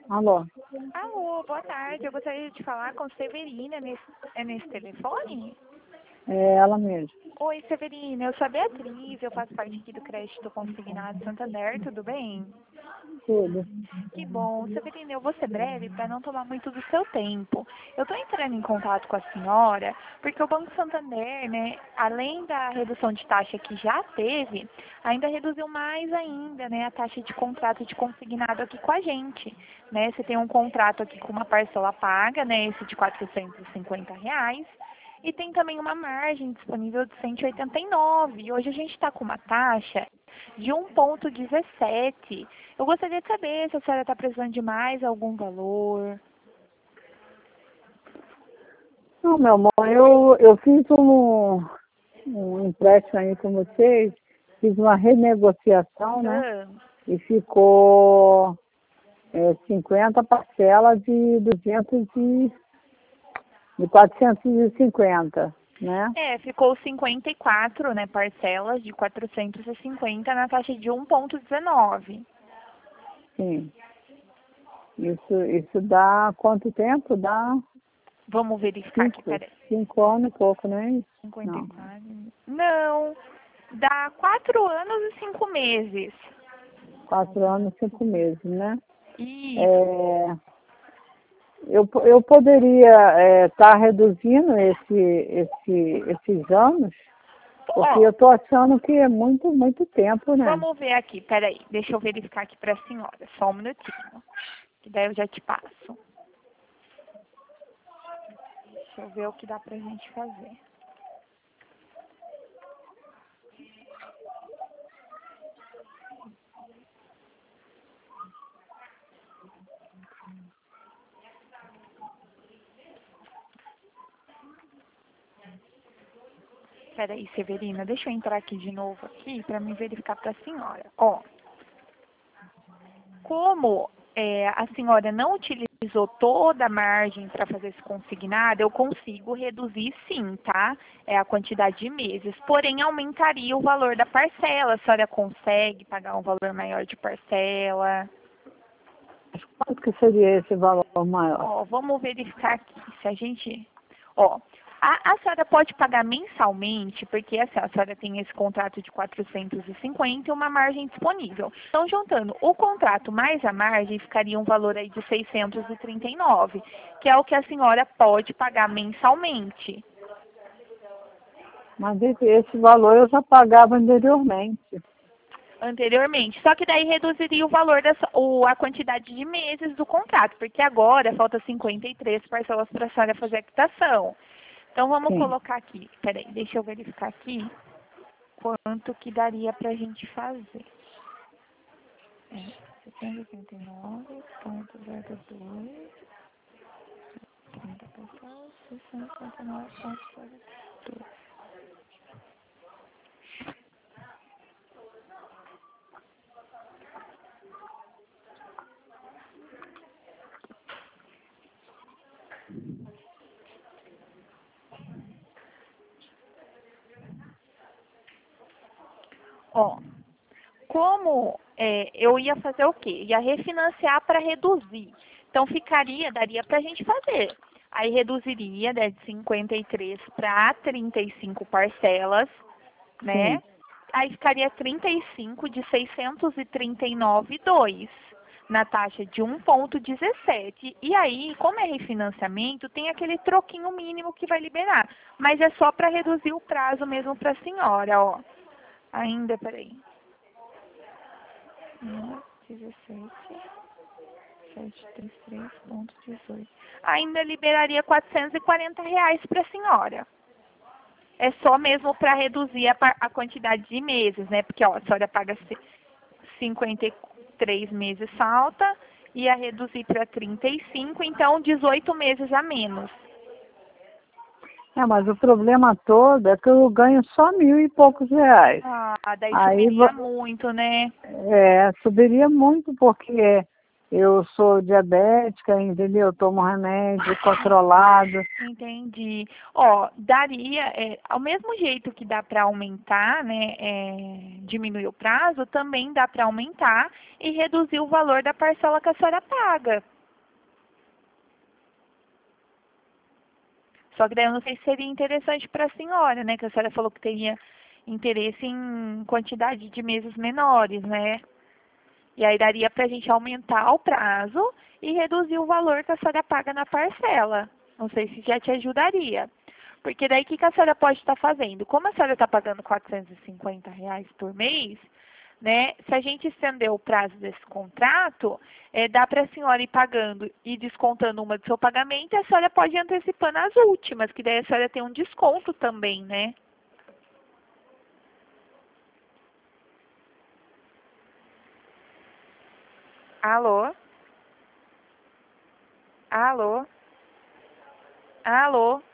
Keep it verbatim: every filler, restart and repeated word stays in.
Alô? Alô, boa tarde. Eu gostaria de falar com Severina. Nesse, é nesse telefone? É ela mesmo. Oi, Severina. Eu sou a Beatriz. Eu faço parte aqui do Crédito Consignado Santander. Tudo bem? Tudo. Que bom. Severina, eu vou ser breve para não tomar muito do seu tempo. Eu estou entrando em contato com a senhora porque o Banco Santander, né, além da redução de taxa que já teve, ainda reduziu mais ainda, né, a taxa de contrato de consignado aqui com a gente. Né? Você tem um contrato aqui com uma parcela paga, né, esse de quatrocentos e cinquenta reais. E tem também uma margem disponível de cento e oitenta e nove. E hoje a gente está com uma taxa de um vírgula dezessete. Eu gostaria de saber se a senhora está precisando de mais algum valor. Não, meu amor, eu, eu fiz um, um empréstimo aí com vocês, fiz uma renegociação, né? Ah, E ficou é, cinquenta parcelas de duzentos e de quatrocentos e cinquenta, né? é, ficou cinquenta e quatro, né, parcelas de quatrocentos e cinquenta na taxa de um vírgula dezenove. Sim. Isso, isso dá quanto tempo? Dá Vamos verificar aqui, cinco, peraí. cinco anos e pouco, não é isso? cinquenta e Não. quatro. Não, dá quatro anos e cinco meses. Quatro anos e cinco meses, né? Isso. É, eu, eu poderia estar reduzindo esse, esse, esses anos, porque Ó, eu estou achando que é muito, muito tempo, né? vamos ver aqui, peraí. Deixa eu verificar aqui para a senhora. Só um minutinho. Que daí eu já te passo. Deixa eu ver o que dá pra gente fazer. Peraí, Severina, deixa eu entrar aqui de novo aqui para me verificar para a senhora. Ó, como é, a senhora não utilizou toda a margem para fazer esse consignado, eu consigo reduzir sim, tá? É a quantidade de meses. Porém, aumentaria o valor da parcela. A senhora consegue pagar um valor maior de parcela? Quanto que seria esse valor maior? Ó, vamos verificar aqui se a gente. Ó, a, a senhora pode pagar mensalmente, porque assim, a senhora tem esse contrato de quatrocentos e cinquenta e uma margem disponível. Então, juntando o contrato mais a margem, ficaria um valor aí de seiscentos e trinta e nove, que é o que a senhora pode pagar mensalmente. Mas esse, esse valor eu já pagava anteriormente. Anteriormente. Só que daí reduziria o valor da o, a quantidade de meses do contrato, porque agora falta cinquenta e três parcelas para a senhora fazer a quitação. Então vamos Sim. colocar aqui. Peraí, deixa eu verificar aqui quanto que daria para a gente fazer. É, setecentos e trinta e nove ponto zero dois, trinta parcelas, seiscentos e cinquenta e nove ponto zero dois. Ó, como é, eu ia fazer o quê? Ia refinanciar para reduzir. Então ficaria, daria para a gente fazer. Aí reduziria né, de cinquenta e três para trinta e cinco parcelas, né? Sim. Aí ficaria trinta e cinco de seiscentos e trinta e nove vírgula dois na taxa de um vírgula dezessete. E aí, como é refinanciamento, tem aquele troquinho mínimo que vai liberar. Mas é só para reduzir o prazo mesmo para a senhora, ó. Ainda, peraí. dezessete, setecentos e trinta e três ponto dezoito. Ainda liberaria quatrocentos e quarenta reais para a senhora. É só mesmo para reduzir a, a quantidade de meses, né? Porque, ó, a senhora paga cinquenta e três meses falta, ia reduzir para trinta e cinco, então dezoito meses a menos. É, mas o problema todo é que eu ganho só mil e poucos reais. Ah, daí Aí subiria vo- muito, né? é, subiria muito porque eu sou diabética, entendeu? Eu tomo remédio controlado. Entendi. Ó, daria, é, ao mesmo jeito que dá para aumentar, né, é, diminuir o prazo, também dá para aumentar e reduzir o valor da parcela que a senhora paga. Só que daí eu não sei se seria interessante para a senhora, né? Que a senhora falou que teria interesse em quantidade de meses menores, né? E aí daria para a gente aumentar o prazo e reduzir o valor que a senhora paga na parcela. Não sei se já te ajudaria. Porque daí o que que a senhora pode estar fazendo? Como a senhora está pagando quatrocentos e cinquenta reais por mês, né? Se a gente estender o prazo desse contrato, é, dá para a senhora ir pagando e descontando uma do seu pagamento, e a senhora pode ir antecipando as últimas, que daí a senhora tem um desconto também, né? Alô? Alô? Alô?